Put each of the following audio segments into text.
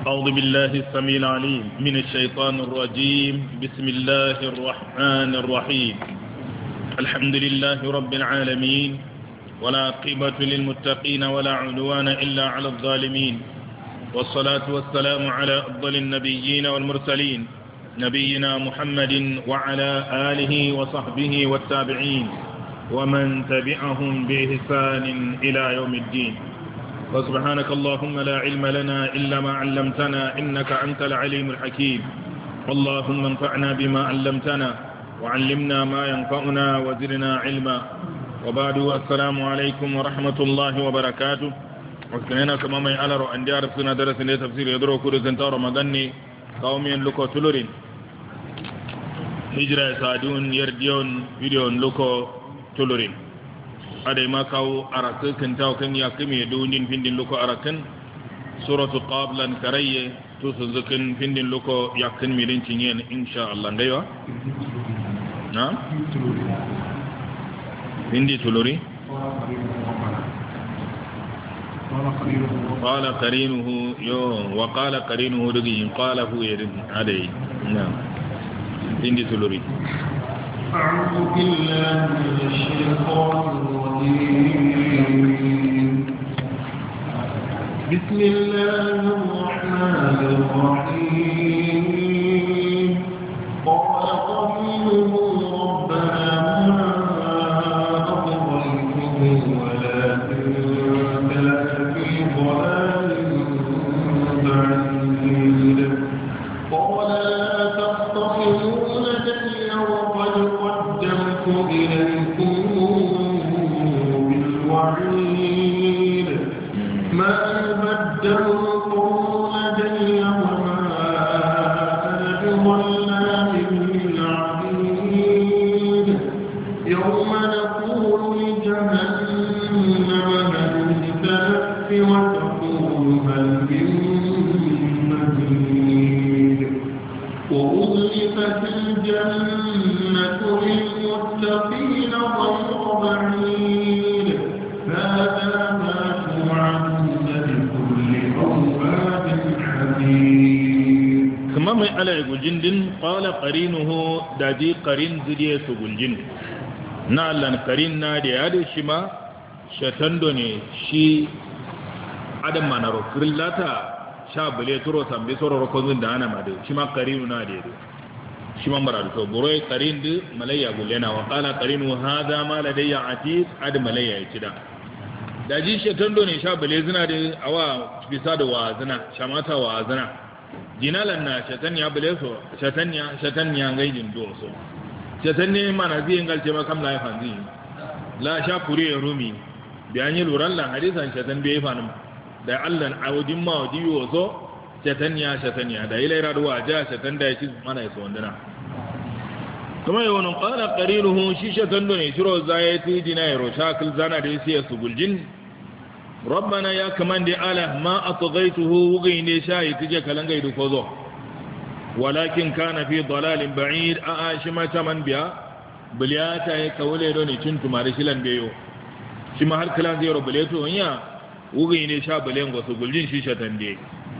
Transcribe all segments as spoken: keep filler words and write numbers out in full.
أعوذ بالله السميع العليم من الشيطان الرجيم بسم الله الرحمن الرحيم الحمد لله رب العالمين ولا عقبة للمتقين ولا عدوان إلا على الظالمين والصلاة والسلام على أفضل النبيين والمرسلين نبينا محمد وعلى آله وصحبه والتابعين ومن تبعهم بإحسان إلى يوم الدين وسبحانك اللهم لا علم لنا إلا ما علمتنا إنك أنت العليم الحكيم اللهم انفعنا بما علمتنا وعلمنا ما ينفعنا وزدنا علما وبعد السلام عليكم ورحمة الله وبركاته وكنا كما ما يعلر أن جارب سنة درس تفسير يدرو كل سنة رمضان قومين لكو تلورين هجرة سادون يرديون فيديون لكو تلورين adai ma kawo arakan kan tawo kan ya kame donin findin loko arakan suratu qablan karaye to sun zakan findin loko ya kan mirin cinye insha Allah gaiwa na findi tuluri qala qarinuhu yo wa qala qarinuhu dugi qala hu yadin adai na findi tuluri أعوذ بالله من الشيطان الرجيم بسم الله الرحمن الرحيم قال قرينه ربنا ما أطغيته ولكن كان في ضلال بعيد قال لا تختصموا لدي وقد قدمت إليكم بالوعيد ما يبدل القول لدي وما أنا بظلام للعبيد يوم نقول لجهنم هل امتلأت وتقول هل من مزيد وأزلفت الجنة للمتقين غير بعيد هذا ما توعدون لكل أواب حكيم كما ما على يقول قال قرينه دادي قرين زديه سقول جند نعلن قرين نادي هذا الشما شتندوني شي عدم ما نرو كرلاتا شابلي ترو سامبي سورو ركوزن دانا مادي شما قرينو نادي shi man bara to buroi qarin di malayya gullena wa qala qarinu hadha ma ladayya atid ad malayya yicida daji shetando ne sha bale zina da awa bisa da wazina shamata wazina jinalan na shetanya bale so shetanya shetanya gaidin do so shetanne mana zai ngalce ma kam la fanzi la sha kure rumi biyan yi luran lan hadisan shetan bai fanin da Allah awjin ma wadiyo so shetanya shetanya da ilai raduwa ja shetan da yake mana yaso wandana kuma yawon qala qarinuhu shishatan ne shiro zayati dinayro shakil zana da yake su guljin rabbana ya kamande ala ma atghaytuhu wugine shayi tije kalangai du kozo walakin kana fi dalalin ba'id a ashima taman biya biliyata ya kawle do ne cin tumare shilan beyo shi ma har kalan zai rubuleto nya wugine sha bilen go su guljin shishatan de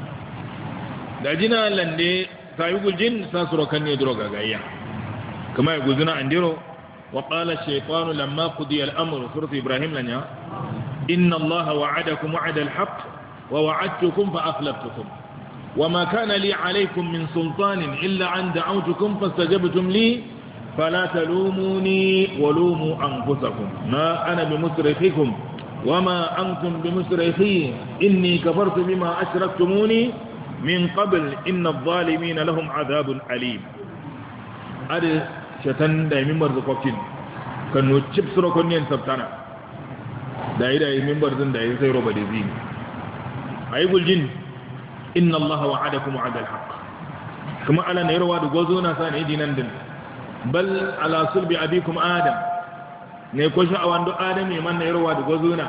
dajina lande sayu guljin sasuro kan ne droga gayya kama yaguzuna andiro wa qala ash-shaytanu lamma qudiya al-amru surati ibrahim lanya inna allaha wa'adakum wa'ada al-haqq wa wa'adtukum fa akhlaftukum wama kana li 'alaykum min sultanin illa an da'awtukum fastajabtum li fala talumuni wa lumu anfusakum ma ana bimusrikhikum wama antum bimusrikhi inni kafartu bima ashraktumuni min qabl inna adh-dhalimina lahum 'adhabun alim ade shatan da mimbar zakokin kan no chip suro konyen sabtana da ida mimbar zin da yi sai roba da zini ayi guljin inna allaha wa'adakum wa'ada al-haqq kuma ala ne rawa da gozo na sa ne dinan din bal ala sulbi abikum adam ne ko sha awando adam ne man ne rawa da gozo na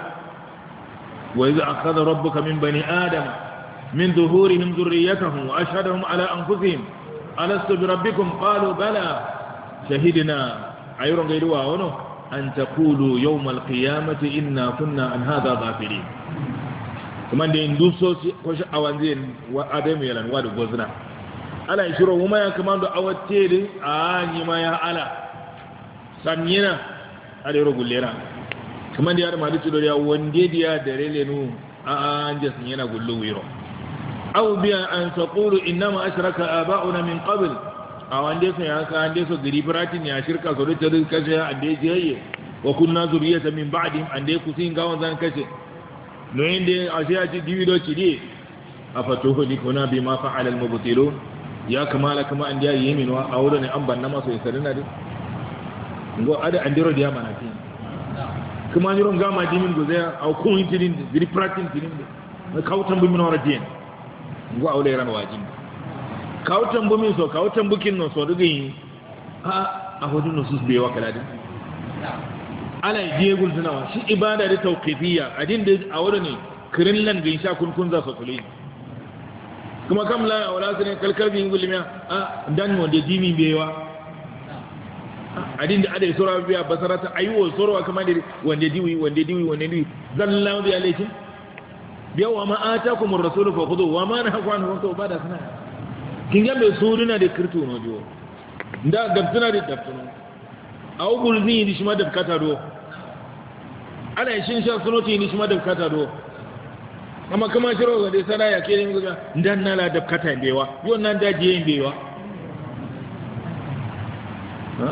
wa idza akhadha rabbuka min bani adam من ظهورهم ذريتهم وأشهدهم على أنفسهم ألست بربكم قالوا بلى شهدنا أيرون غيروا ونو أن تقولوا يوم القيامة إنا كنا عن هذا غافلين kuma da induso ko shi awanze wa adamu yalan wa da gozna ala shiro mu ya kuma da awatte din a ni ma ya ala samina ale ro gullera kuma da ya ma da cido ya wonde dia da relenu a an jas yana gullu wiro aw biya an taqulu inma ashraka aba'una min qabl awande so ya ka ande so giri bratin ya shirka so da tare kashe ande jiye wa kunna zuriyatan min ba'dihim ande kusin gawan zan kashe no inde asiya ci diwido ci di afatuhu likuna bima fa'ala al-mubtilun ya kamala kama an jayi yemin wa awdo ne an banna maso isarina di ngo ada andiro dia manati kuma nyiro ngama dimin gozea au ko intidin giri pratin tidin ne kawtan bu min wara dien ngo awle ran wajin kawtan bu min so kawtan bukin no so dugi a a hodu no sus be wakala din ala jegul tunawa shi ibada da tauqifiyya adin da awdo ne kirin lan bin sha kun kun za so tuli kuma kam la wala sene kalkal bi ngulmiya a dan mo de dimi bewa adin da adai sura biya basarata ayiwo sura kamar da wanda diwi wanda diwi wanda diwi zallahu bi alaikum biya wa ma atakum ar-rasul fa khudhu wa ma nahaku anhu wa bada sana kin ga be suruna da kirtu no jo nda dabtuna da dabtuna aw bulzi ni shima da kata do ana shin sha sunoti ni shima da kata do amma kama shiro ga dai sana ya ke ne ga ndan nala da kata bewa yo nan da je bewa ha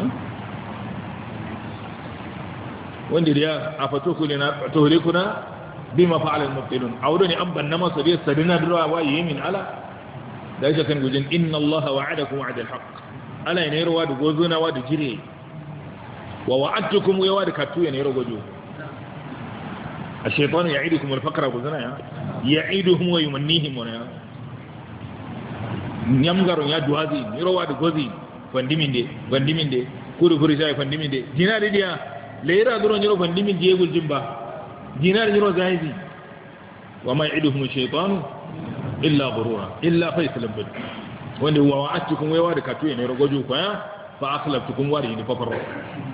wanda ya a fato ku ne na tore kuna bi ma fa'ala al-mubtilun awdo ne an banna masa dai sadina dirwa wa yamin ala da yake kan gujin inna allaha wa'adakum wa'da al-haqq ala ne rawa da gozuna wa da jire wa wa'adtukum wa wa da katu ne rawa gojo ash-shaytanu ya'idukum al-faqra gozuna ya ya'iduhum wa yumannihim wa ya nyamgaro ya duazi ne rawa da gozi fandiminde fandiminde kudu kuri sai fandiminde jina da dia leira duro nyiro fandimin diegul jimba dinar nyiro zaizi wa ma ya'iduhum ash-shaytanu illa ghurura illa faisal bid wanda wa wa'atukum wa wa da katu ne rogoju ko ya fa akhlaftukum wa ni fa farra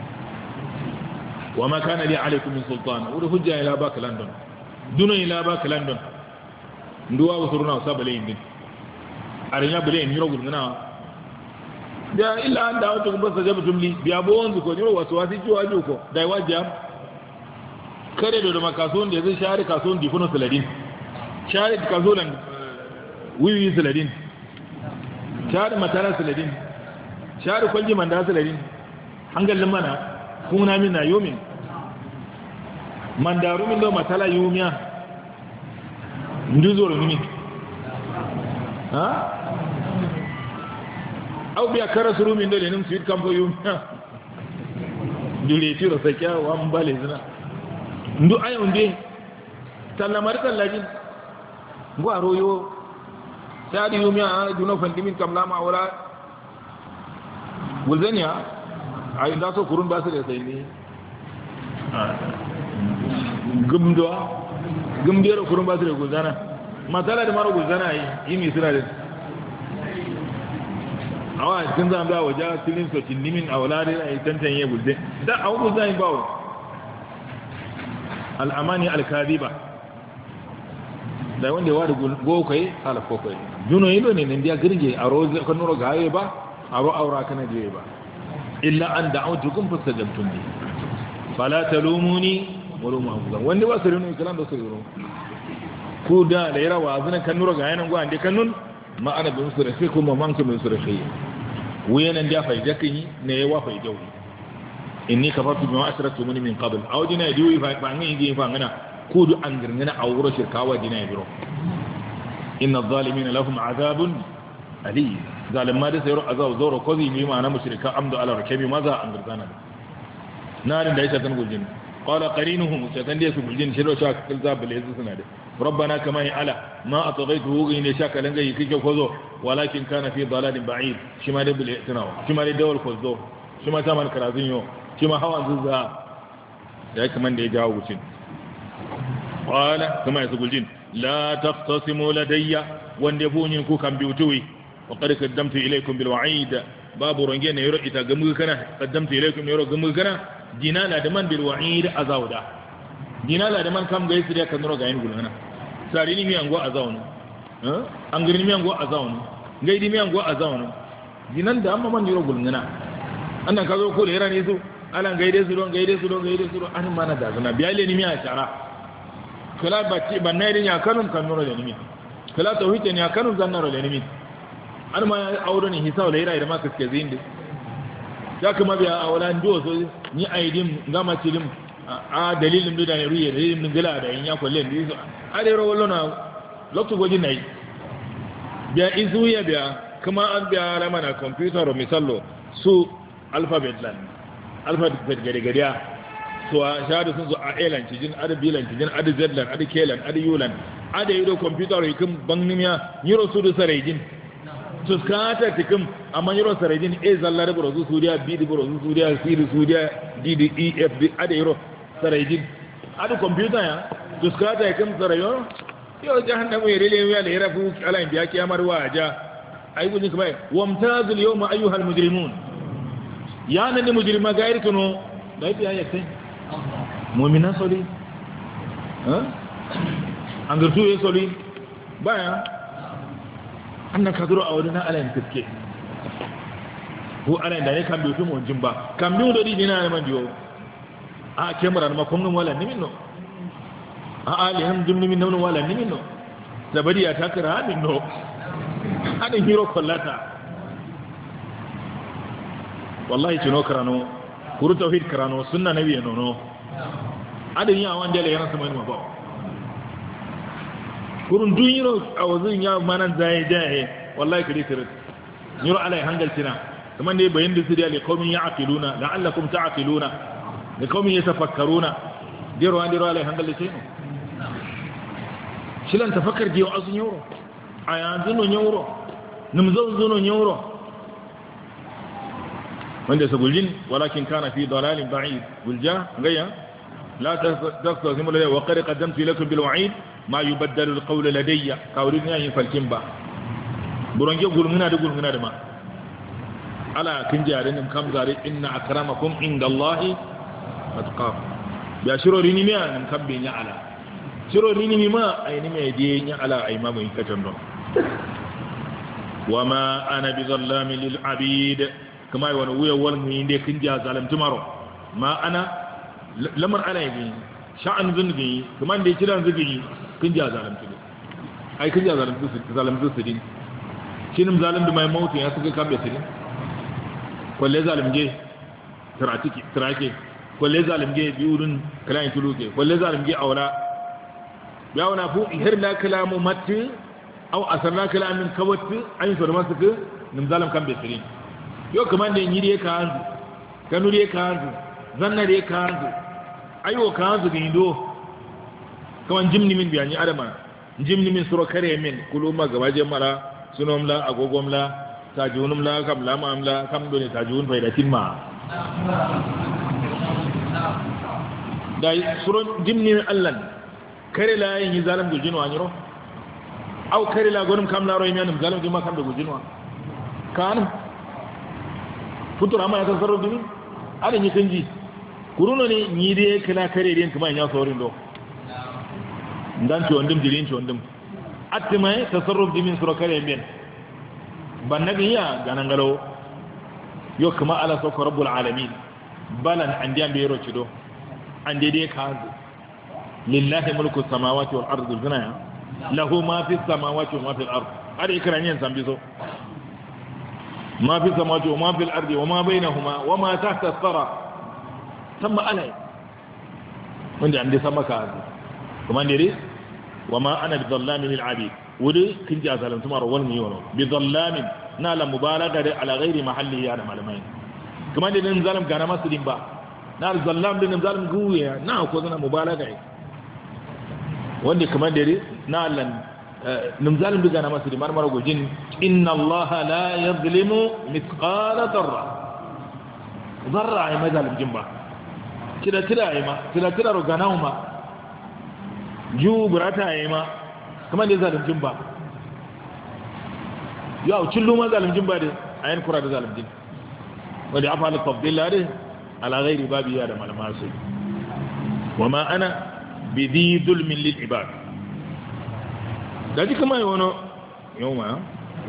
wa ma kana li alaykum min sultan wa hujja ila bak london duno ila bak london nduwa usuruna sabale indi arinya bele nyiro gulna da illa an da wato ba sajabtum li biya bo wanzu ko nyiro wasu wasi jiwa ko dai wajja kare da makason da zai share kason difuno saladin share kazolan wiwi saladin share matara saladin share kwalji manda saladin hangalin mana kuna min na yomin mandaru min do matala yumiya nduzoro nimi ha au biya karasuru min do lenin sweet campo yumiya dule tiro sakya wa mbale zina ndu ayo nde tallamar tallajin ngo aroyo sadi yumiya duno fandimin kamlama wala wulzania ay da so kurun basu da sai ne gumdo gumdero kurun basu da gulzana matala da maro gulzana yi yimi sira da awa kin zan ba waje tilin so tinnimin awlade ay tantanye gulze da awu gulzani bawo al amani al kadiba da wanda wa da go kai ala ko kai juno yido ne ne dia girge aro kan nuro gaye ba aro aura kana je ba illa an da'awtukum fastajabtum li fala talumuni walumu anfusakum wanda ba su rinu kalan da su rinu ku da da yara wa azuna kan nuro gaye nan go ande kanun ma ana bin su rafi kuma man ku bin su rafi wayanan da fa jakin ne wa fa jawi inni kafartu bima asraktumuni min qabl awdina diwi fa ba ngi di fa ngana kudu an girgina a wurin shirkawa dina ya biro inna zalimina lahum azabun ali zalimma da sayar azab zawra kozi ne ma na mushrika amdu ala rakabi maza an girgana narin da yake tan guljin qala qarinuhum shatan da su guljin shiro sha kal zabal yazu suna da rabbana kama ya ala ma atghaytuhu in shaka langa yi kike kozo walakin kana fi dalalin ba'id shima da bil itinawa shima da dawal kozo shima ta man karazin yo shima hawan zuzza da kaman da ya jawo gucin قال كما يقول جن لا تختصموا لدي واندفوني كوكا بيوتوي وقد قدمت إليكم بالوعيد باب رنجين يرى إذا قمكنا قدمت إليكم يرى قمكنا جنال دمان بالوعيد أزاودا جنال دمان كم غيس ليا كنرى قاين قلنا sari ni mi ango azaunu eh an girin mi ango azaunu ngai di mi ango azaunu dinan da amma man yiro gulngana annan ka zo ko da yara ne su alan gaide su don gaide su don gaide su don an mana da zuna biyale ni mi a shara kala batti banna irin ya kanun kanuro da ni kala tauhid ne ya kanun zannaro da ni an ma aure ne hisawa da yara da ma kaske zindi ya kuma biya a wala ndo so ni aidin ngama cilim a dalilin da ne ruye dalilin din gala da yin ya kwalle ndi so a da ro na lokto goji nai biya izu ya biya kuma an biya ramana computer ro misallo su alphabet lan alphabet gade gade so a shahada sun zo a elan cijin ada bilan cijin ada zlan ada kelan ada yulan ada yido computer ro kum bangnimiya yiro su da sarejin tuskata tikim amma yiro sarajin e zallare borozu suriya b di borozu suriya c di suriya d di e f di ada yiro sarajin ada computer ya tuskata tikim sarayo yo jahannamu yirele ya le rafu ala biya kiyamar waja ai gudin kuma wamtazul yawma ayyuhal mujrimun ya nan da mujrima ga irkino dai biya yace mu'mina soli ha an gurtu ya soli baya annan ka zuro a wani na alayin fiske ko alayin da ne kan biyu tumu jin ba kan biyu da dini na neman diyo a kemura na makonin wala nimin no a alihan jimnimin naunin wala nimin no zabari ya takara haɗin no haɗin hero kwallata wallahi cino karano kuru tauhid karano sunna nabi ya nono haɗin yawon da yana sama yi mabawa kurun dun yiro a wazin ya manan zai jaye wallahi kare kare yiro alai hangal tina kuma ne bayin da siriya le qaumin ya'qiluna la'allakum ta'qiluna le qaumin yatafakkaruna diro an diro alai hangal tina shilan tafakkar diyo azun yoro aya zuno yoro num zon zuno yoro wanda saguljin walakin kana fi dalalin ba'id gulja gaya la tastazimu la wa qad qaddamtu lakum bil wa'id ma yubaddalu alqawlu ladayya kawrin yayin falkin ba buronge gulmuna da gulmuna da ma ala kin jarin kam zare inna akramakum indallahi atqakum ya shiro rini mi an kabbe nya ala shiro rini mi ma ayni me de nya ala ay ma mun katan don wama ana bizallamin lil abid kama wani wuya wal mu inde kin ja zalam tumaro ma ana lamar ala yi sha'an zungi kuma da kiran zugi kin ja zalamtu ne ai kin ja zalamtu zalamtu su din shinin zalim da mai mautu ya suka kambe su din kwalle zalimge tratiki trake kwalle zalimge biurun kalan tuluke kwalle zalimge aura ya wana fu ihirna kalamu matti aw asarna kalamin kawatti an so da masu ke nim zalim kambe su din yo kuma da yiri ka hanzu kanu ne ka hanzu zanna ne ka hanzu ayo ka hanzu gindo kawan jimni min biyani adama jimni min suro kare min kuluma gabaje mara sunomla agogomla tajunumla kamla mamla kam doni tajun faida timma dai suro jimni min allan kare la yin zalim gujino anyiro aw kare la gonum kam la roy mi anum zalim gima kam do gujino kan futura ma ya tasarru dimi ada ni kanji kuruno ne ni dai kala kare din kuma ya saurin do ndan ci wondim jirin ci wondim attimai tasarruf dimin sura kare men bannabi ya ganangalo yo kuma ala sokko rabbul alamin balan andiyan be yoro cido ande de kazu lillahi mulku samawati wal ardi zina lahu ma fi samawati wa ma fi al ard ada ikranyen sambiso ma fi samawati wa ma fi al ardi wa ma bainahuma wa ma tahta as-sara tamma alai wanda ande sama kazu kuma ne وما أنا بظلام للعبيد ودي كنت أزالم تمر ولم يولو بظلام نال مبالغة على غير محله على معلمين كمان دي نمزالم كان ما سدين با نال ظلام دي نمزالم قوية ناو كوزنا مبالغة ودي كمان دي نال نمزالم دي كان ما سدين مر مرقو جن إن الله لا يظلم مثقال ذرة ذرة ما ظالم جنبا كده كده ما كده كده رغناهما ju burata yayi ma kamar da zalimcin ba yau cillu ma zalimcin ba da ayin kura da zalimcin wanda afal tafdil lade ala ghairi babi ya da malama sai wama ana bi dhi dhulmin lil ibad daji kama yono yawma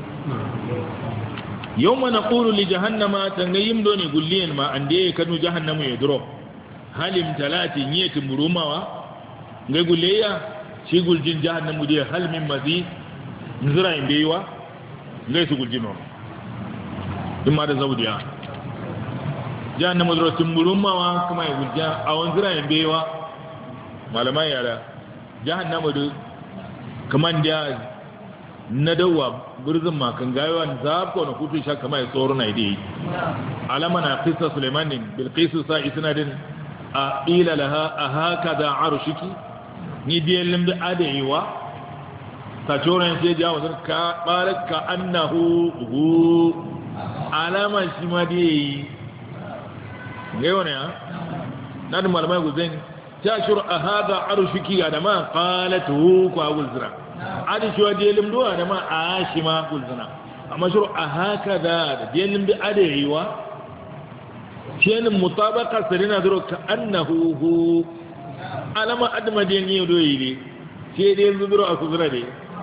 yawma naqulu li jahannama tangayim doni gulliyen ma ande kanu jahannamu ya duro halim talati nyeti murumawa ngai gulleya shi guljin jahannamu dia hal min mazi nzira imbewa ngai su guljino imma da zawdiya jahannamu duro timburumawa kuma ya gulja a wanzira imbewa malamai yara jahannamu du kaman da na dawa burzin makan gayawan zaɓo na kutu sha kama ya tsoro na idai alama na kisa sulaimanin bilkisu sa isnadin a ila laha a haka da arushiki ni biyan limda adayewa ta coron sai ja wasu ka baraka annahu hu alama shi ma da yi gaiwa ne ha na da malamai guzin ta shuru a haka arushiki ga da ma kalatu kwa gulzira adi shi wa jelim duwa da ma a shi ma kulzuna amma shuru a haka da da jelim bi adewa shenin mutabaka sarina zuro ka annahu hu alama adma den yi do yi ne she dai zuro a kuzura ne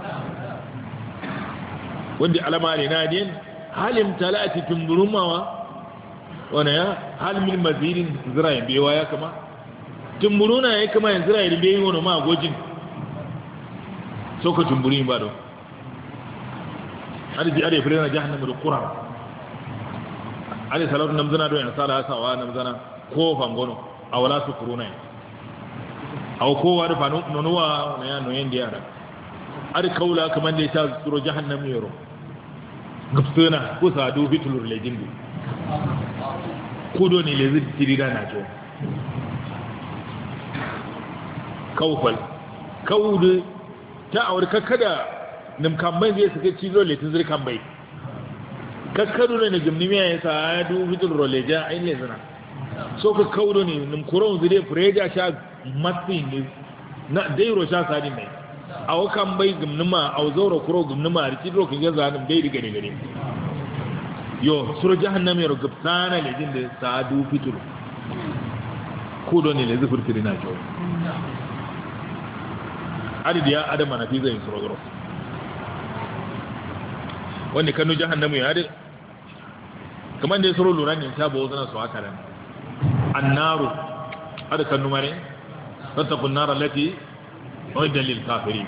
wanda alama ne na den halim talati tumburumawa wana ya hal min mazirin zira bewa ya kama tumburuna ya kama yanzu zira bewa wani ma gojin sauka tumburi ba do ali ji are fere na jahannam da qura ali salatu namzana do yan sala sawa namzana ko fangono awala su kuruna aw ko wa da fanu nonuwa na ya no yen diara ari kaula kaman da ta suro jahannam yoro gufsuna ko sadu fitul lejindu kudo ne lezi tirida na to kawfal kawdu ta aure kakkada nimkambai zai suka cizo letin zirkan bai kakkado ne na gimnimiya ya sa ya du fitul roleja ainihin lezina so ka kaudo ne nimkuron zire fureja sha matsi ne na dairo sha sadin mai a wakan bai gimnima a zaura kuro gimnima a rikin rokin gaza hannun bai riga gare yo suru jahannam ya rugubtana lejin da sa du fitul kudo ne lezi furtiri na kyau adadi ya adama na fi zai surogoro wanda kanu jahannamu ya adadi kamar da ya suro lura ne ta bawo zana su haka nan annaru ada kanu mare tattakun nara lati wadda lil kafiri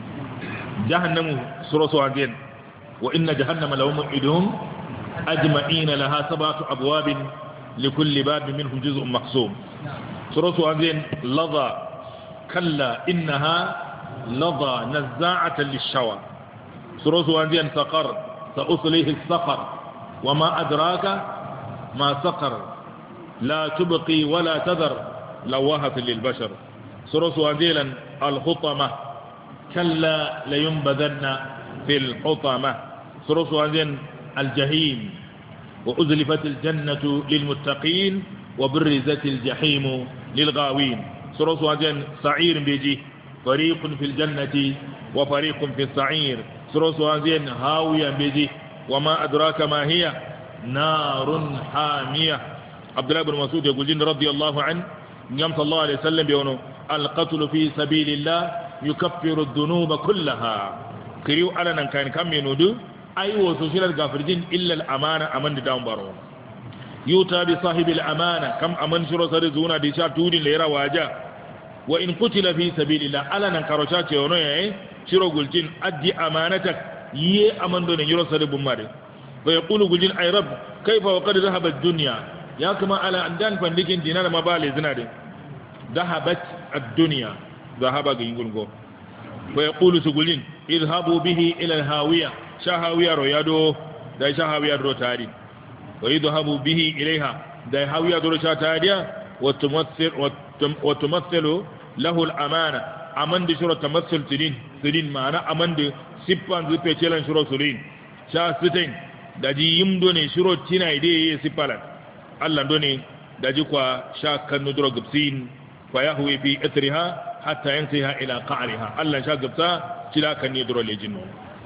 jahannamu suro su haka wa inna jahannama lahum idhum ajma'ina laha sab'atu abwabin likulli babin minhum juz'un maqsum suro su haka ladha kalla innaha لظى نزاعة للشوى سروس وانزيا سقر سأصليه السقر وما أدراك ما سقر لا تبقي ولا تذر لواهة للبشر سروس وانزيلا الخطمة كلا لينبذن في الحطمة سروس وانزيا الجحيم وأزلفت الجنة للمتقين وبرزت الجحيم للغاوين سروس وانزيا سعير بيجي فريق في الجنة وفريق في السعير سروس هذين هاوية بيجي وما أدراك ما هي نار حامية عبد الله بن مسعود يقول جن رضي الله عنه يوم صلى الله عليه وسلم بيقولوا القتل في سبيل الله يكفر الذنوب كلها كريو ألنا كان كم ينودو أي وسوشيل الغافرين إلا الأمانة أمن دام بارون يوتى بصاحب الأمانة كم أمن شروع سرزونا ديشا تودين ليرا واجا wa in qutila fi sabilillah ala nan karosha ce wono yayi shiro guljin addi amanatak yi amando ne yiro sare bumare fa yaqulu guljin ay rabb kayfa wa qad dhahaba ad-dunya ya kama ala andan fandikin dinar ma bale zina de dhahabat ad-dunya dhahaba ga yingulgo fa yaqulu guljin idhabu bihi ila al-hawiya shahawiya royado da shahawiya ro tari wa idhabu bihi ilaiha da hawiya ro sha tariya wa tumathil wa tumathilu lahu al-amana aman da shura tamassul tidin tidin ma'ana aman da siffan zupe celan shura sulin sha sitin da ji yimdo ne shuro tina ide yi siffalan Allah do ne da ji kwa sha kanu duro gubsin fa yahwi fi ithriha hatta yantaha ila qa'riha Allah sha gubsa cila kan ne duro lejin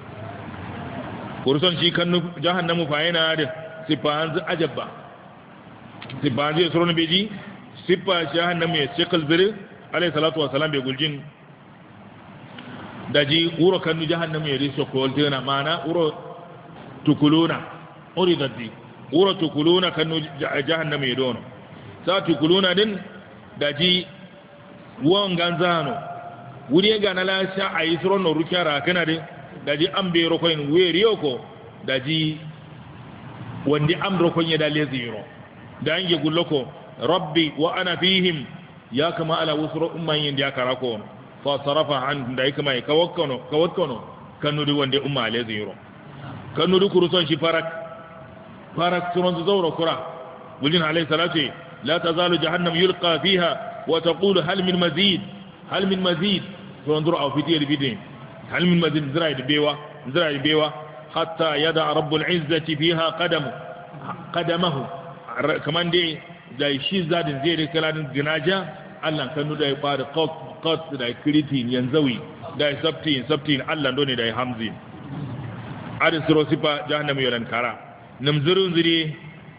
kurson shi kanu jahannamu fa yana da siffan zu ajabba siffan zai suro ne beji siffa jahannamu ya shekal zire alayhi salatu wa salam bai guljin daji uro kanu jahannam yedi so koltena mana uro tukuluna uri daddi uro tukuluna kanu jahannam yedono sa tukuluna din daji won ganzano wuri ga na la sha ayi suron no rukyara kana de daji ambe ro koin weriyo ko daji wandi amro koin da le zero da ange gulloko rabbi wa ana fihim ya kama ala wusro umman yin da karako fa sarafa an da yake mai kawakkono kawakkono kanu di wande umma le zero kanu di kuruson shi farak farak suron zawro kura wulin alayhi salatu la tazalu jahannam yulqa fiha wa taqulu hal min mazid hal min mazid suron dura au fitiyar bidin hal min mazid zira da bewa zira da bewa hatta yada rabbul izzati fiha qadamu qadamahu kaman dai da shi zadin zai da kaladin ginaja Allah kanu da ya fara qat da kritin yanzawi da sabtin sabtin Allah dole da hamzi adin siro sifa jahannam yolan kara namzurun zuri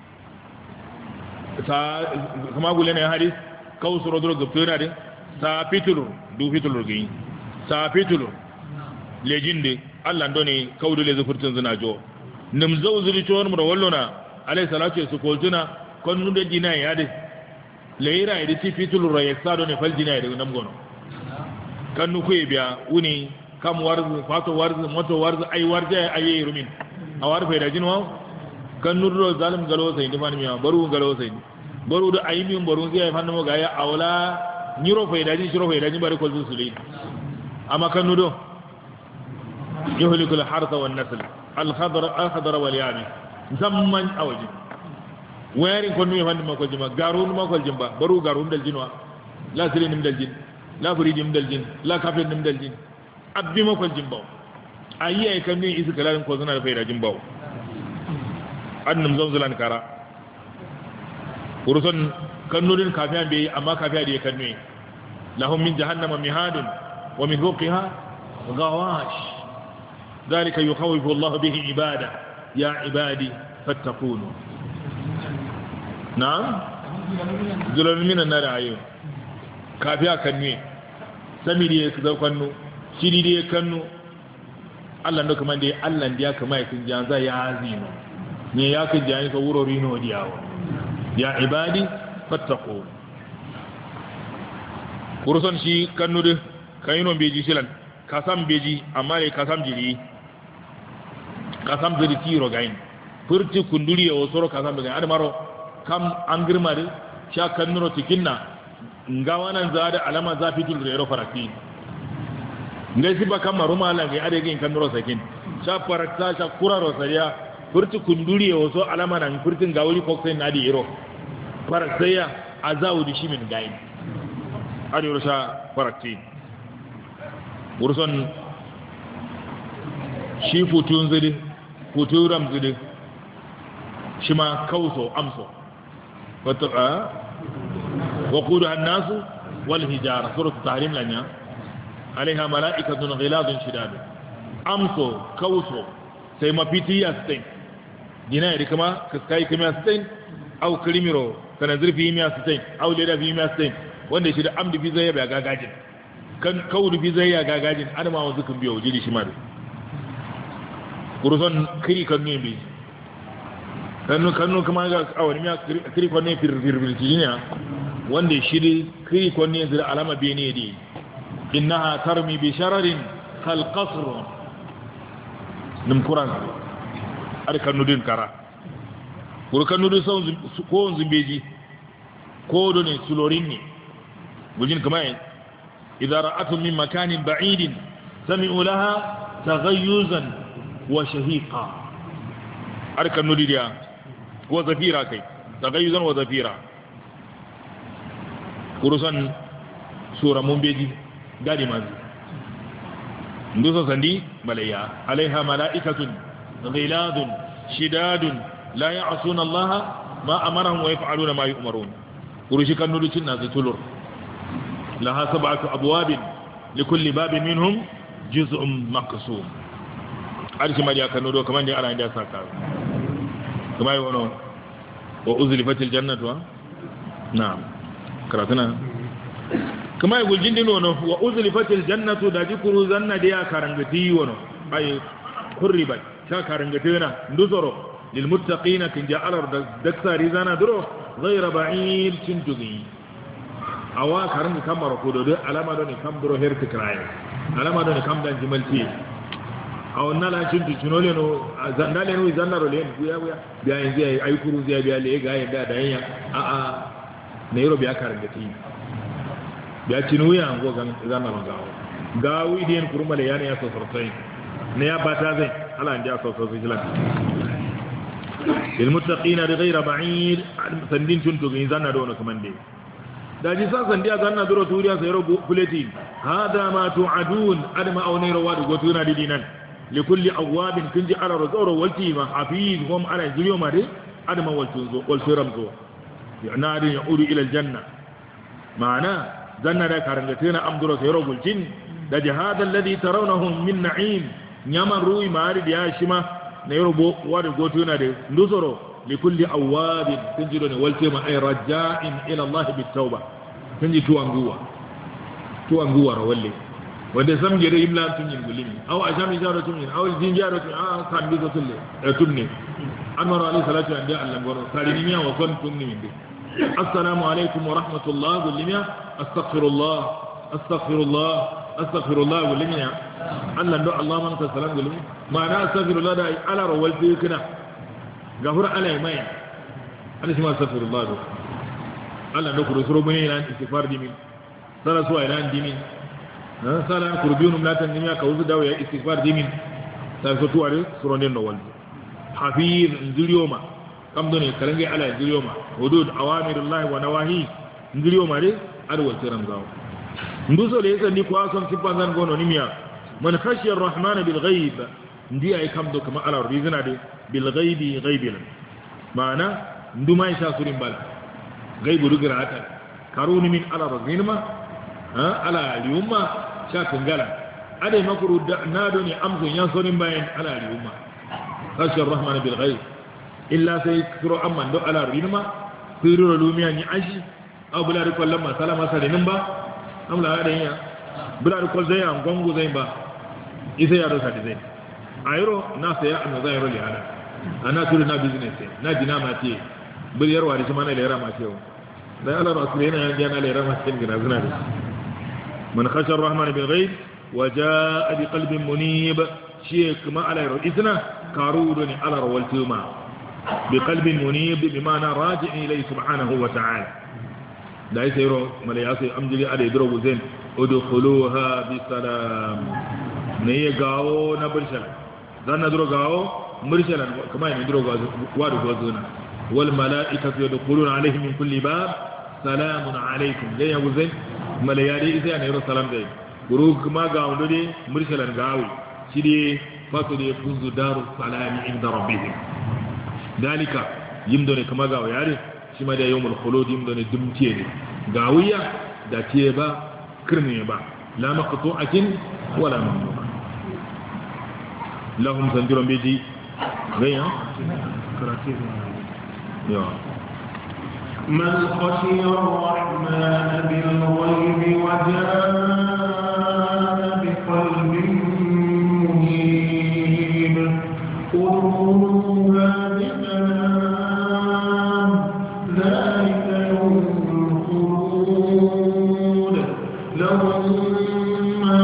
sa kuma gule ne hadis kausuro duro gafuna de sa fitulur du fitulur gi sa fitulur lejinde Allah dole kaudu le zufurtun zina jo namzau zuri to mu da wallona alai salatu su koltuna konnu de dina ya de leira ida ti fitulur ya sado ne faljina ya de namgono kannu ku biya uni kam warzu fato warzu moto warzu ai warje ayi rumin awar fa da jinwa kannu ro zalim galo sai ni man miya baru galo sai baru da ayi min baru zai fanna mo ga ya awla nyiro fa da jin shiro fa da jin bari kol su le amma kannu do yuhlikul harsa wan nasl al khadra al khadra wal yami zamman awaji wayarin konnu ya fanna mako jima garun mako jimba baru garun dal jinwa la sirin dal jin la furidim dal jin la kafin nim dal jin abbi mako jimba ayi ay kan ni isu kalarin ko zana da faida jimba annum zawzalan kara urusan kannudin kafiyan bai amma kafiya da kannu lahum min jahannama mihadun wa min fawqiha ghawash ذلك يخوف الله به عباده يا عبادي فاتقون نعم zulal minan nar ayo kafiya kannu sami da yake da kannu shiri da yake kannu Allah da kuma dai Allah da ya kama yakin janza ya azino ne ya kan jani ka wurori no diyawa ya ibadi fattaqu kurson shi kannu da kayino beji silan kasam beji amma dai kasam jiri kasam zuri tiro gain furti kunduri ya wasoro kasam daga admaro kam an girma da sha kannuro tikinna nga wannan za da alama za fitul rero faraki ngai siba kama ruma la ga ade gin kannuro sakin sha farakta sha kuraro sariya furti kunduri ya waso alama nan furtin gawuri koksen na di iro faraksaya azawu di shimin gain ade sha farakti urson shi futun zidi futuram zidi shi ma kauso amso وقودها الناس والهجارة سورة التحريم لنيا عليها ملائكة غلاظ شداد أمسو كوسو سيما بيتي يستين دينا كما كسكاي كما يستين أو كلميرو كنزر فيه يستين أو ليدا فيه يستين wanda shi da amdi fi zai ya gagajin kan kawudu fi zai ya gagajin ana ma wanzu kan biyo jiri shi ma da kuruson kiri kan ne bi kannu kannu kuma ga awani miya kiri kwanne firfirfirtiniya wanda shiri kiri kwanne zira alama bene di innaha tarmi bi shararin kal qasr nim quran ar kannu din kara kur kannu din son ko zumbeji ko do ne sulorin ne gujin kuma idza ra'atu min makanin ba'idin sami'u laha taghayyuzan wa shahiqa ar kannu diya ko zafira kai tagayyuzan wa zafira kurusan sura mun beji gadi mazi nduso sandi malaya alaiha malaikatun ghiladun shidadun la ya'suna allaha ma amarahum wa yaf'aluna ma yu'marun kurushi kan nuducin na zulur laha sab'atu abwabin likulli babin minhum juz'un maqsum arshi mariya kan nudo kaman da ana da saka kuma yi wani wa uzlifatil jannatu na'am karatuna kuma ya guljin din wono wa uzlifatil jannatu da jikuru zanna da ya karangati wono ay qurribat ta karangati na ndusoro lil muttaqina kin ja'alar da daksari zana duro ghayra ba'id cintugi awa karang kamar ko do alama do ne kam duro herti kraye alama do ne kam dan jimalti aw nala cintu cinole no zandale no zannaro le buya buya biya yanzu ay kuru zai biya le ga yanda da yanya a a ne ro biya karangati biya cinuya ngo gan zannaro gawo gawi den kurmale yana ya sosortai ne ya bata zai ala inda sosortai jilan lil muttaqina ghayra ba'id sandin cintu ga zanna do no kamande da ji sa sandiya zanna duro turiya sai ro buleti hada ma tu'adun adma aw ne ro wadu gotuna didinan likulli awabin kunji ala razoro walti ma hafiz hum ala jiriyo ma de adama waltunzo wal firamzo yana da yaudu ila aljanna ma'ana zanna da karangatena amduro sayro gulcin da jihad alladhi tarawnahu min na'im nyama ruwi mari da shima na yoro wadu gotuna de ndusoro likulli awabin kunji do ne walti ma ay raja'in ila allah bitawba kunji tuwanguwa tuwanguwa rawalle wanda sam gere imla tun yin gulimi aw ajami jaro tun yin aw jin jaro tun a kan bi to tulle e tunne anwar alayhi salatu ande allah goro sari ni miya wa kon tunni min assalamu alaikum wa rahmatullah gulimi astaghfirullah astaghfirullah astaghfirullah gulimi allah do allah man ta salam gulimi ma'ana astaghfirullah da ala rawal fi kana gafur alai mai ana shi ma astaghfirullah do allah do kuro suro bane ran istighfar dimin sara suwa ran dimin sala kurbiyunum la tanmiya ka wuzu dawo ya istighfar dimin ta so tuware suronden no walde hafiz nzuliyoma kam doni karange ala nzuliyoma hudud awamirullahi wa nawahi nzuliyoma de adwal tiram gawo nduso le yasa ni ko ason sipanzan gono nimiya man khashiya arrahman bil ghaib ndi ay kam do kama ala rizina de bil ghaibi ghaibil maana nduma isa surin bal ghaibu dugira ata karuni min ala razinma ala liyumma shakin gala adai makuru da nado ne amsun yan sonin bayan ala liyumma khashir rahman bil ghaib illa sai kiro amman do ala rinma kiro lumiya ni ashi aw bula ri kollan ma salama salinin ba amla da ya bula ri kol zai an gongo zai ba isa ya rosa zai ayro na sai an zai ro liana ana turu na business na dina ma ce buliyar wari kuma na lera ma ce da ala rasulina ya na lera ma ce gina zuna da من خشى الرحمن بالغيب وجاء بقلب منيب شيخ ما على رئيسنا كارودني على روالتما بقلب منيب بمعنى راجع إليه سبحانه وتعالى لا يسيروا ملياسي أمجلي على يدروا زين ادخلوها بسلام نيقاو نبرشلا ذان ندروا قاو مرشلا كما يندروا وارد وزونا والملائكة يدخلون عليهم من كل باب سلام عليكم زين أبو زين malayari isa ne ro salam dai guru kuma ga wando ne mursalan gawi shi ne fasu ne funzu daru salami inda rabbihim dalika yimdo ne kuma ga yare shi ma da yawmul khulud yimdo ne dumtiye ne gawiya da tiye ba kirne ba la maqtu'atin wala mamnu'a lahum sanjuran beji gaya karatu ya من خشي الرحمن بالغيب وجاء بقلب منيب ادخلوها بسلام ذلك يوم الخلود لهم ما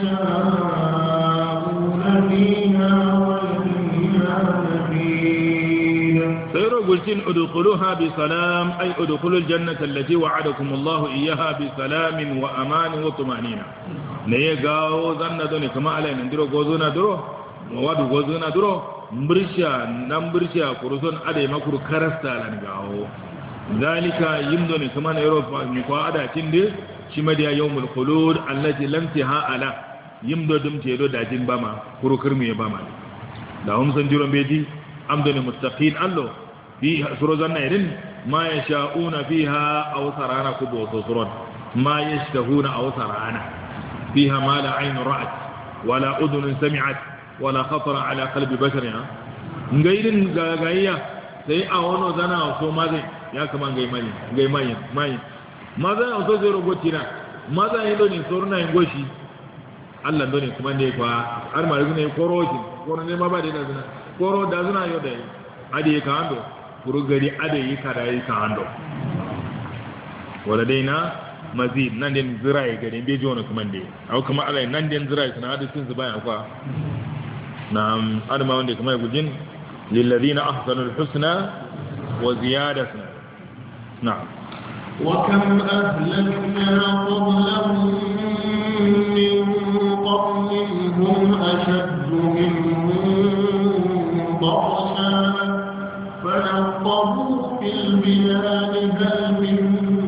يشاءون فيها ولدينا مزيد قلتين ادخلوها بسلام أي ادخلوا الجنة التي وعدكم الله إياها بسلام وأمان وطمأنينة نيقاو ظن دوني كما علينا ندرو قوزونا درو مواد قوزونا درو مبرشا نمبرشا كرسون أدي مكر كرستا لنقاو ذلك يمدوني كما نيرو مقاعدة تندي شمديا يوم الخلود التي لم تها له يمدو دمتي دو داجين باما كرو كرمي باما لهم سنجرون بيدي أمدوني مستقين الله في سروزنا إذن ما يشاءون فيها أو سرانا كبو سرون ما يشتهون أو سرانا فيها ما لا عين رأت ولا أذن سمعت ولا خطر على قلب بشرها غيرن غايا sai a wani zana so ma zai ya kama gai mai gai mai mai ma zai so zai robotina maza yi doni sorna yin goshi Allah doni kuma ne kwa har ma zuna yi koro ki koro ne ma ba da zuna koro da zuna yo da ade yi ka ando kuru gari ade yi ka da yi ka ando wala dai na mazid nan den zirai gari be jona kuma ne au kuma Allah nan den zirai sana da sun zuba ya kwa na adama wanda kuma ya gujin lil ladina ahsanul husna wa ziyadatun na'am وكم أهلكنا قبلهم من قرن هم أشد منهم بطشا فنقبوا في البلاد هل من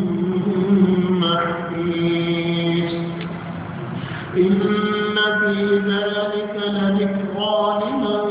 محيص إن في ذلك لذكرى لمن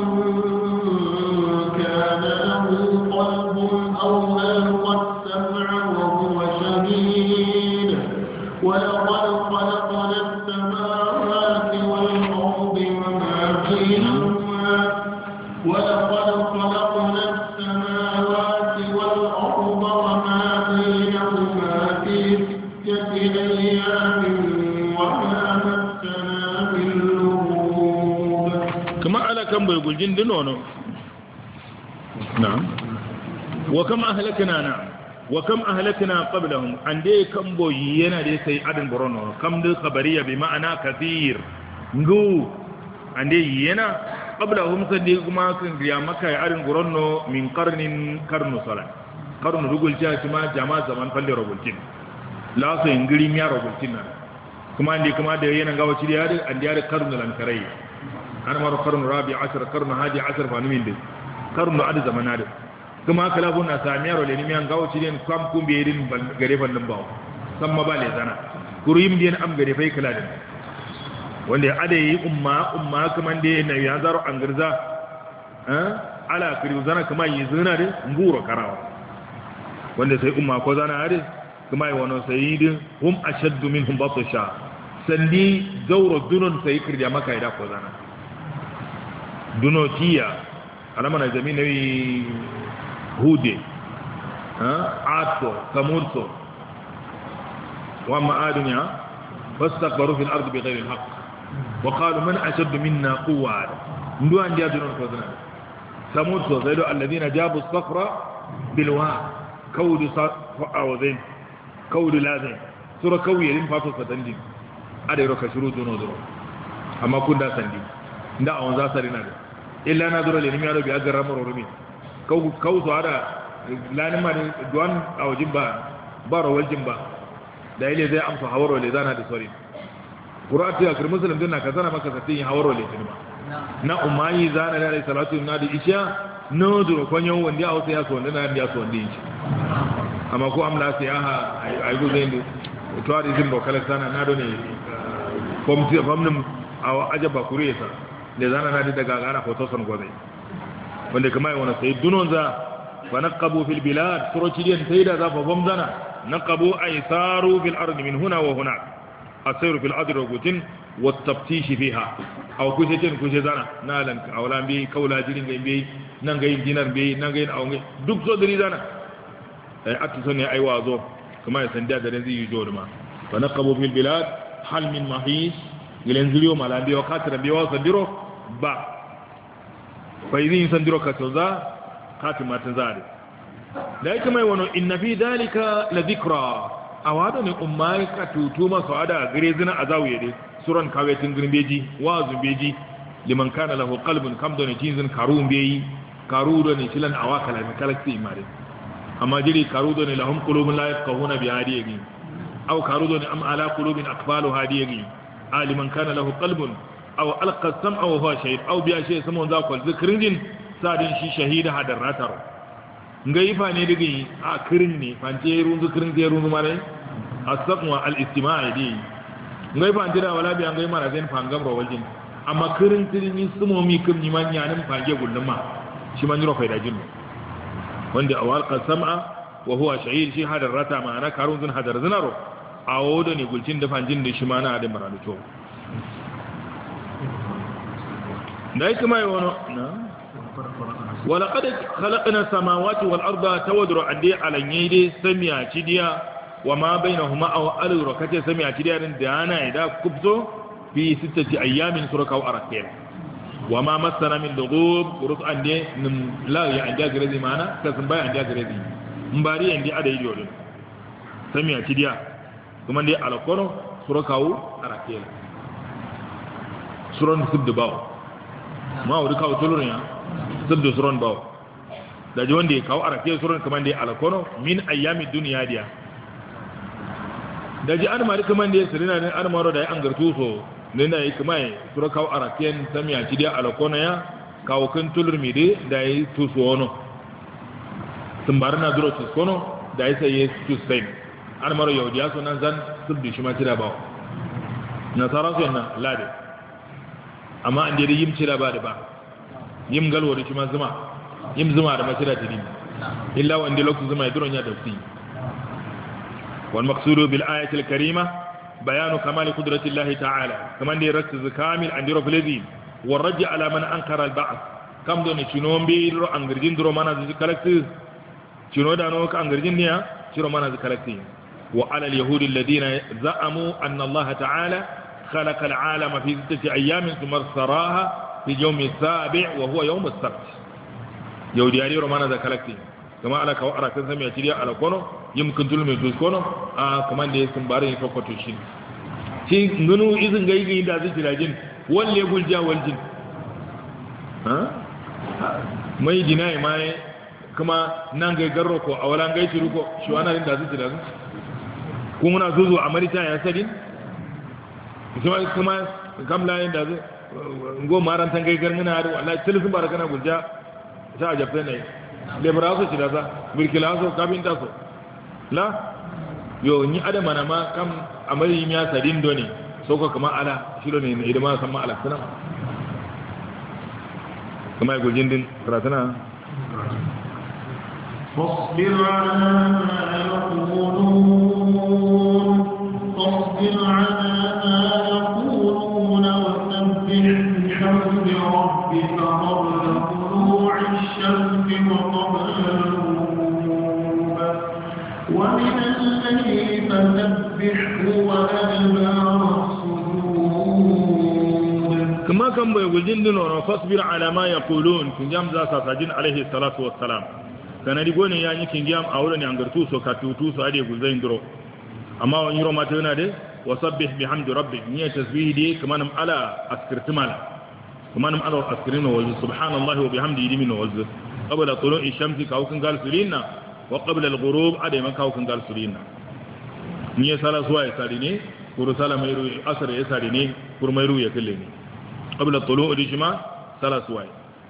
كان له قلب أو ألقى السمع وهو شهيد ولقد خلقنا السماوات والأرض وما بينهما ولقد خلقنا السماوات والأرض وما بينهما في ستة أيام وما مسنا من لغوب كما على كم بيقول جند نونو نعم وكم أهلكنا نعم وكم أهلكنا قبلهم عندي كم بوينا دي سي عدن برونو كم دي خبرية بمعنى كثير نقو عندي ينا قبلهم صديقما كن قيامك عدن برونو من قرن قرن صلاة قرن رجل جاء جماعة زمان فلي رجل جن لا سينقلي ميا رجل جن كما عندي كما دي ينا قوة شدي هذا عندي هذا قرن الانكري أنا مرة قرن رابع عشر قرن هادي عشر فانمين دي قرن عدد زمان هذا kuma kalabun na samiyar wale nimiyan gawo cikin kwam kumbe irin gare fallon bawo san ma ba le zana kuru yim diyan am gare fai kala din wanda ada yi umma umma kaman da na ya zaro an girza eh ala kiri zana kuma yi zina da nguro karawa wanda sai umma ko zana hade kuma yi wano sayidin hum ashaddu minhum batsha sandi zawro dunun sai kirja maka ida ko zana dunotiya alama na zamina wi هودي ها عادو ثمودو واما ادنيا فاستكبروا في الارض بغير الحق وقالوا من اشد منا قوه ندو ان يادون كذا ثمودو زيدوا الذين جابوا الصخر بالواد كود صفاوذين كود لازم سوره كوي لين فاتو فتندي ادي روكا شروطو نودو اما كندا سندي nda on za sarina da illa na dura le nimiya do bi agarra moro rumi kaw so ada lanin ma duwan a wajin ba ba rawal jin ba da ile zai amsa hawaro le zana da sori qur'ati akir muslim din na kazana maka satin hawaro le tin ba na umayi zana da alayhi salatu na da isha no duro kwanyo wanda ya hausa ya so wanda na ya so wanda shi amma ko amla sai aha ai go zai to ari zin do kala sana na do ne komti famnum a ajaba kuresa le zana na daga gana foto son gozai wanda kuma yana sai dunon za fa naqabu fil bilad suroci din taida za fa bamzana naqabu ay saru fil ardi min huna wa hunak asayru fil ardi rugutin wa taftish fiha aw kujetin kuje zana nalan awlan bi kaula jirin ga bi nan ga yin dinar bi nan ga yin awnge duk so diri zana ay atu sonne ay wazo kuma ya sanda da zai yi joduma fa naqabu fil bilad hal min mahis gilen zuriyo malandi wa katira bi wa sadiro ba faizin sandiro ka toza katimatin zari da yake mai wano inna fi dalika la dhikra awada ne ummai ka tutuma so ada gare zina azawiye de suran kawetin grimbeji wa zumbeji liman kana lahu qalbun kam don jinzin karun beyi karu do ne shilan awakala ne kalakti imare amma jiri karu do ne lahum qulubun la yafqahuna bi hadiyyi aw karu do ne am ala qulubin aqfalu hadiyyi aliman kana lahu qalbun aw alqa sam'a wa huwa shahid aw biya shay samon za ku zikrin din sadin shi shahida hadar ratar ngai fa ne digi a kirin ne fanje run zikrin je run mare asqwa al istima'i di ngai fa antira wala biya ngai mara zan fangam ro waljin amma kirin tirin yi sumo mi kum ni man yanin fanje gulluma shi man ro faida jinno wanda aw alqa sam'a wa huwa shahid shi hadar rata ma'ana karun zin hadar zinaro awo da ne gulcin da fanjin da shi ma na da maradu to da yake mai wani na wala qad khalaqna samawati wal arda tawadru adi alanye dai samiya cidiya wa ma bainahuma aw alura kace sami a tidiyarin da ana ida kubzo fi sittati ayyamin suraka wa arakel wa ma masana min dughub urus ande nim la ya anda garezi mana ka sun bai anda garezi mbari ande ada yido din sami a tidiya kuma dai alkono suraka wa arakel suron subdu bawo ma wuri kawo tulun ya subdu suron bawo da ji wanda ya kawo arakel suron kuma dai alkono min ayyami duniya dia da ji an mari kuma dai sirina ne an maro da ya an gartu so ne na yi kuma sura kawo arakel sami a tidiya alkono ya kawo kan tulur mi dai da yi tuso wono sun bari na duro tuskono da ya sai ya tusai an maro yahudiya so nan zan subdu shi ma tira bawo nasara so yana lade amma an jere yim cira ba da ba yim galwa da kuma zuma yim zuma da masira tidi illa wanda lokacin zuma ya duron ya tafsi wal maqsudu bil ayati al karima bayanu kamal qudrati allah ta'ala kaman da rakz kamil an diro filezi war raji ala man ankara al ba'th kam do ne cino mbi ro an girgin duro mana zu kalakti cino da no ka an girgin ne ya ciro mana zu kalakti wa ala al yahudi alladhina za'amu anna allah ta'ala خلق العالم في ستة أيام ثم سراها في اليوم السابع وهو يوم السبت يودي علي رومانا ذا كالكتي كما على كوارا تنسمي أتريا على كونو يمكن تلمي توس كونو آه كمان دي سنباري فوق تشين شيء نونو إذن غاي غاي دازي تلاجين واللي يقول جا والجن ها ما يجينا ما كما نانغي غروكو أولا غاي تروكو شو أنا لين دازي تلاجين كومنا زوزو أمريكا يا سدين kuma kuma kamla yin da go maran tan gaigar muna da wallahi tilfin barakana gurja sa jafe ne lebra so cida sa birkila so kabin ta so la yo ni adama na ma kam amari miya sadin do ne so ko kuma ala shiro ne idan ma san ma ala sana kuma gurjin din karatana فاصبر على ما يقولون فاصبر على ما يقولون وسبح بحمد ربك قبل طلوع الشمس وقبل الغروب ومن الليل فسبحه وأدبار السجود كما كان بيقول جندنا فاصبر على ما يقولون كنجام ذا ساجين عليه الصلاة والسلام كان يقول يعني كنجام أولا ينقرتو سو كاتوتو سو أدي يقول زين درو amma wani yiro mata yana dai wasabbih bihamdi rabbik ni tasbihi dai kuma nam ala askirtimala kuma nam ala askirina wa subhanallahi wa bihamdihi min waz qabla tulu'i shamsi ka hukun gal surina wa qabla al-ghurub adai man ka hukun gal surina ni sala suwa ya sari ne kuru sala mai ru asr ya sari ne kuru mai ru ya kalle ne qabla tulu'i dishma sala suwa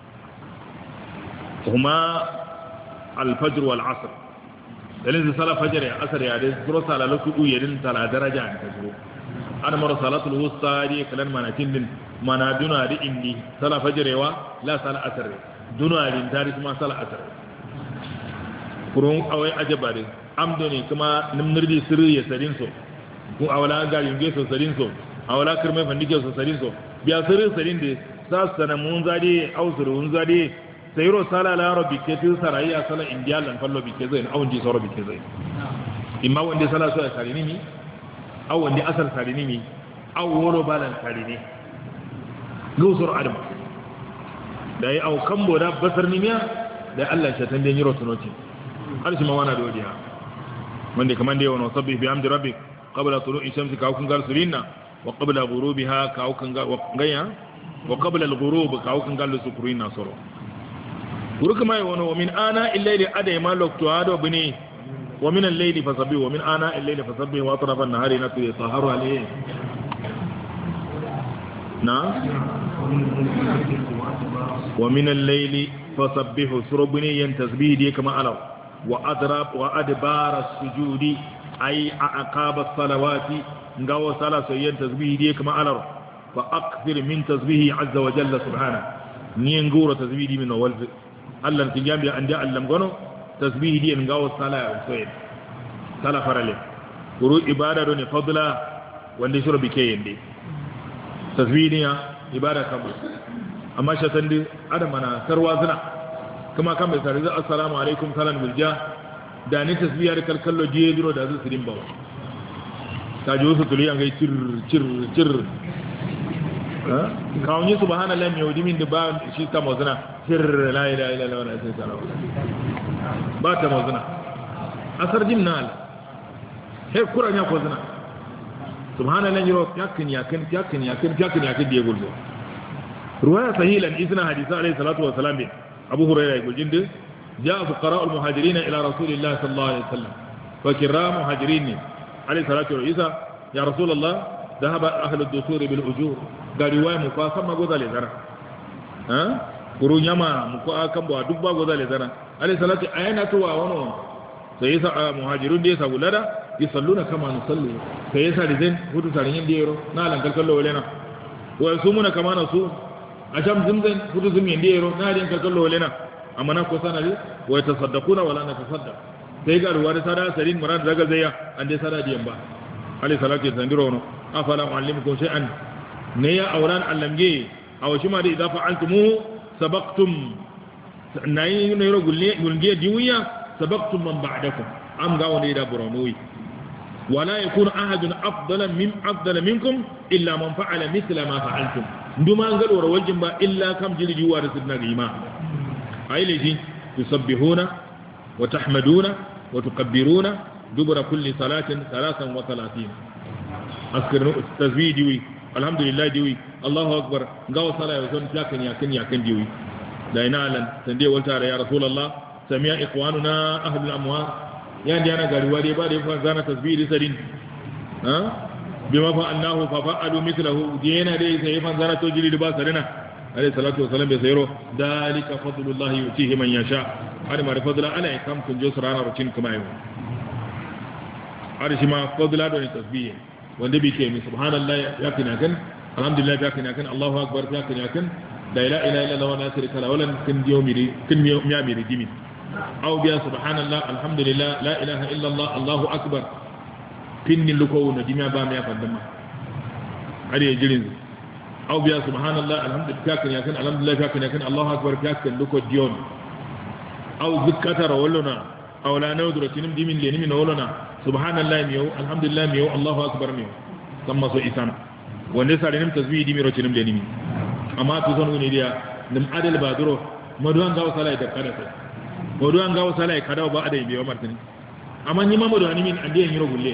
huma al-fajr wal asr dalin su sala fajar ya asar ya dai suro sala lokudu yadin tala daraja an tasuro ana mara salatul wusta dai kalan manatin din mana duna da indi sala fajar yawa la sala asar duna din tari kuma sala asar kurun awai ajaba dai amdo ne kuma nimnirdi sirri ya sarin so ko awala ga yunge so sarin so awala kirmai fandike so sarin so biya sirri sarin dai sa sana mun zade ausuru mun zade sayro sala la rabbi ke tin sarayya sala indiyalan fallo bi ke zai awon di so rabbi ke zai imma wanda sala so ya sari ni aw wanda asal sari ni aw woro balan sari ni gusur adam da yi aw kambo da basar ni miya da Allah ya tan da yiro tunoti arshi ma wana dodiya wanda kaman da yawan sabbi bi amdi rabbik qabla tulu'i shamsi ka hukun gal surina wa qabla ghurubiha ka hukun ganya wa qabla al-ghurub ka hukun gal sukurina soro wuruka mai wani wa min ana illaili ada ma lokto ado bini wa min al-layli fasabbi wa min ana illaili fasabbi wa atrafa an-nahari natu yataharu alayhi na wa min al-layli fasabbihu surabni yan tasbih di kama alaw wa adrab wa adbar as-sujudi ay aqab as-salawati ngawa sala so yan tasbih di kama alaw fa akthir min tasbihi azza wa jalla subhanahu ni ngura tasbih di min wal Allah tin jambi ande Allah gono tasbihi di en gawo sala so en sala farale kuru ibada do ne fadla wanda shuro bike yende tasbihi ya ibada kabu amma shatandi adam mana sarwa zina kuma kan bai sarri assalamu alaikum salam bilja da ni tasbiya da kalkallo je duro da su sirin bawa ta ji wasu tuli an gai cir cir cir kawon yi subhanallah mai wadimin da ba shi ta mazuna cir la ilaha illallah wa la ilaha illallah ba ta mazuna asar jim na ala he kuran ya kozuna subhanallah yiro yakin yakin yakin yakin yakin yakin da ya gulzo ruwaya sahilan isna hadisa alayhi salatu wa salam abu hurairah ya guljin da jaa fuqara al muhajirin ila rasulillah sallallahu alaihi wasallam fa kiram muhajirin alayhi salatu wa isa ya rasulullah dhahaba ahlu ad-dusur bil ujur ga riwaya mu fa sama goza le zara ha guru nyama mu ko akan bo dubba goza le zara alayhi salatu ayana to wa wono sai yasa muhajirun da yasa gulada yusalluna kama nusalli sai yasa rizin hudu sarin yin diyero na lan kalkallo walena wa yasumuna kama nasu asham zimzan hudu zum yin diyero na lan kalkallo walena amma na ko sana ne wa yatasaddaquna wala natasaddaq sai ga ruwa da sada sarin murad daga zaya an dai sada diyan ba alayhi salatu sandiro no afala muallimukum shay'an ne ya auran allamge aw shima da idza fa'altumu sabaqtum nayi ne ro gulle gulge diwiya sabaqtum man ba'dakum am ga wani da buranoi wala yakunu ahadun afdala min afdala minkum illa man fa'ala mithla ma fa'altum nduma ngal wara wajin ba illa kam jili juwa da sidna gima ayleji tusabbihuna wa tahmaduna wa tukabbiruna dubura kulli salatin thalathan wa thalathin askirnu tasbih diwi alhamdulillah diwi allahu akbar ngaw sala ya son yakan yakan yakan diwi da ina lan sande walta ya rasulullah sami'a ikhwanuna ahlul amwar yan diana garuwa dai ba da fa zana tasbih sadin ha bima fa annahu fa fa'alu mithlahu diana dai sai fa zana to jili ba sadina alayhi salatu wasalam bai sayro dalika fadlullah yutihi man yasha har ma fadla ala kam kun jo surana rutin kuma yau har shi ma fadla da tasbih wanda bi ke mi subhanallah ya kina kan alhamdulillah ya kina kan allahu akbar ya kina kan la ilaha illallah wa la sharika lahu walan kin diyo miri kin mi ya miri dimi aw biya subhanallah alhamdulillah la ilaha illallah allahu akbar pinni luko na dimi ba mi ya fandama ari ya jirin aw biya subhanallah alhamdulillah kan yakan alhamdulillah kan yakan allahu akbar kan luko diyon aw zikata rawluna aw la nawdura tinim dimin le nimi nawluna subhanallah miyo alhamdulillah miyo allahu akbar miyo kamma so isana wanda sare nim tasbih dimi ro tinim le nimi amma to son woni dia nim adal baduro maduan gawo sala da kada sai maduan gawo sala kada ba adai biyo martini amma ni mamadu ani min ande yiro gulle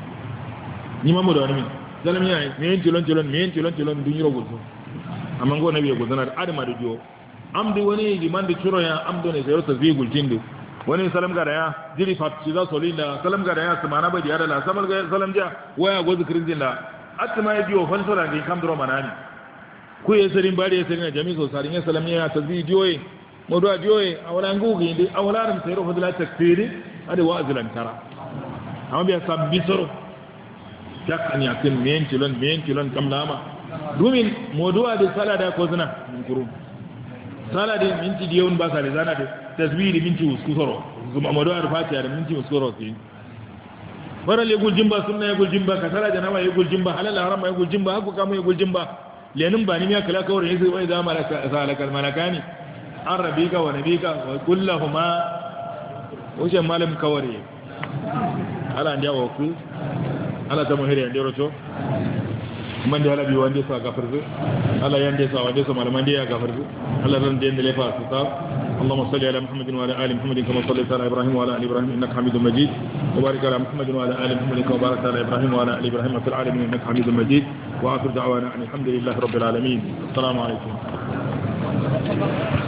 ni mamadu ani min zalam yayi men tilon tilon men tilon tilon dun yiro gulso amma ngo nabi go zanar adama da jo amdi woni liman da ciro ya amdo ne sai tasbih gultindu wani salam gara ya jiri fatci za su lila salam gara ya su mana bai da la samal ga salam ja waya go zikirin din la atma ya biyo falsara ne kam dro manani ku ye sarin bari ya sarin jami so sarin ya salam ya tasbih diyoyi modo diyoyi awala ngugi ndi awala ram sayro fadla takfiri ade wa azlan tara amma biya sabbi soro yak an yakin men tilon men tilon kam lama dumin modo ade sala da ko zina mun kuru sala de minti diyon ba sale zana de tasbiri minti uskusoro zuma amado arfati da minti uskusoro sai faral ya guljimba sunna ya guljimba kasara janawa ya guljimba halal haram ya guljimba haku kama ya guljimba lenin ba ni ya kala kawai yace wai da malaka salakal malakani arabika wa nabika wa kullahuma wajen malam kawari ala ndia wa ku ala ta muhiri ndia rocho man da alabi wande sa gafarzu ala yande sa wande sa malaman dia gafarzu ala ran den lefa su ta اللهم صل على محمد وعلى ال محمد كما صليت على ابراهيم وعلى ال ابراهيم انك حميد مجيد وبارك على محمد وعلى ال محمد كما باركت على ابراهيم وعلى ال ابراهيم في العالمين انك حميد مجيد واخر دعوانا ان الحمد لله رب العالمين السلام عليكم